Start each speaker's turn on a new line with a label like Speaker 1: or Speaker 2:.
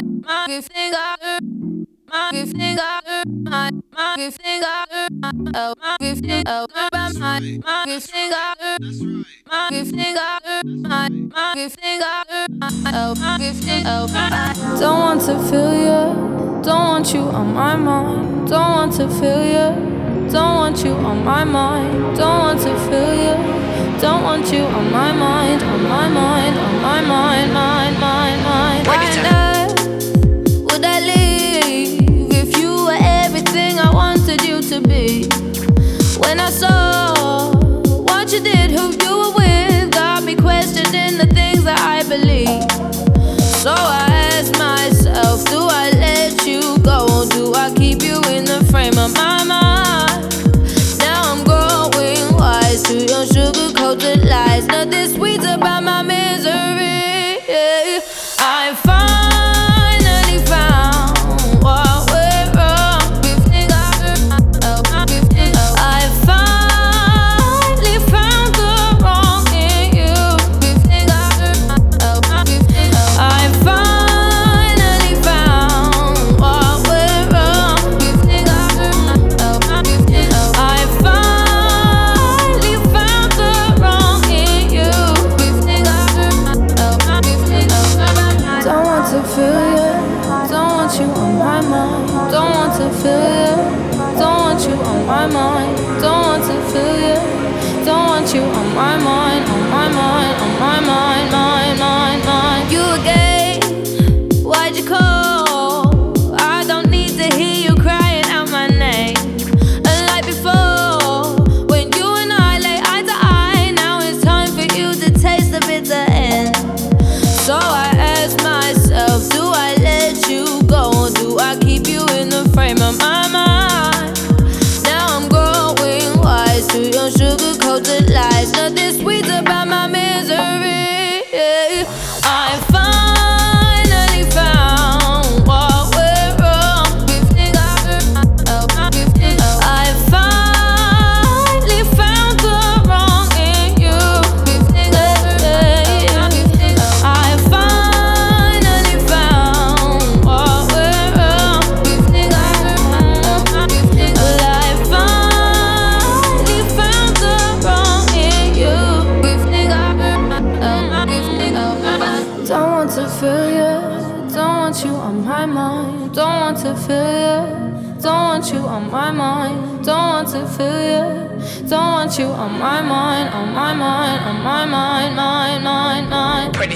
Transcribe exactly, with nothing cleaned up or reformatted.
Speaker 1: my gifting got my gifting got my my gifting got oh my gifting oh my my my gifting got my gifting got my my gifting got oh my gifting oh my. Don't want to feel you, don't want you on my mind. Don't want to feel you, don't want you on my mind. Don't want to feel you, don't want you on my mind, on my mind, on my mind, mind, mind, mind. Why would I leave if you were everything I wanted you to be? When I saw what you did, who you were with, got me questioning the things that I believe. So I asked myself, do I let you go? Do I keep you in the frame of my mind? Now I'm growing wise to your sugar-coated lies. Nothing sweet about my misery. I finally found what went wrong. I finally found the wrong in you. I finally found what went wrong. I finally found the wrong in you. Don't want to feel you, don't want you on my mind. Don't want to feel you, don't want you on my mind. Don't want to feel you, don't want you on my mind, on my mind, on my mind, mind, mind, mind. You again, why'd you call? I don't need to hear you crying out my name. Unlike before, when you and I lay eye to eye, now it's time for you to taste the bitter end. So I ask myself, do I let you go? Do I keep you in the frame of my mind? Now I'm growing wise to your sugar-coated lies. Nothing sweet about my misery. I finally found what went wrong. I finally found the wrong in you. I finally found what went wrong. Well, I finally found the wrong in you. Don't want to feel you, don't want you on my mind. Don't want to feel you, don't want you on my mind. Don't want to feel you, don't want you on my mind, on my mind, on my mind, mind, mind, mind.